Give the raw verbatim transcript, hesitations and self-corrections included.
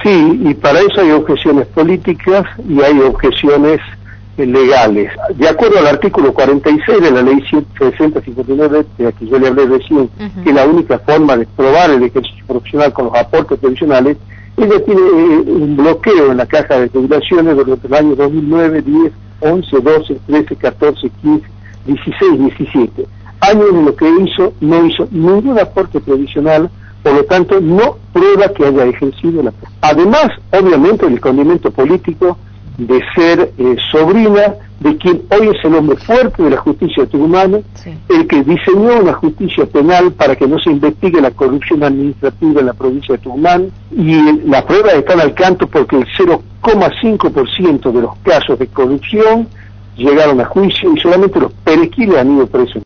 Sí, y para eso hay objeciones políticas y hay objeciones eh, legales. De acuerdo al artículo cuarenta y seis de la ley sesenta cincuenta y nueve, de la que yo le hablé recién, uh-huh. que es la única forma de probar el ejercicio profesional con los aportes previsionales, ella tiene eh, un bloqueo en la caja de jubilaciones durante los años dos mil nueve, diez, once, doce, trece, catorce, quince, dieciséis, diecisiete. Años en lo que hizo, no hizo ningún aporte previsional, por lo tanto no prueba que haya ejercido la... Además, obviamente, el condimento político de ser eh, sobrina de quien hoy es el hombre fuerte de la justicia tucumana, sí. el que diseñó una justicia penal para que no se investigue la corrupción administrativa en la provincia de Tucumán, y el, las pruebas están al canto porque el cero coma cinco por ciento de los casos de corrupción llegaron a juicio y solamente los perequiles han ido presos.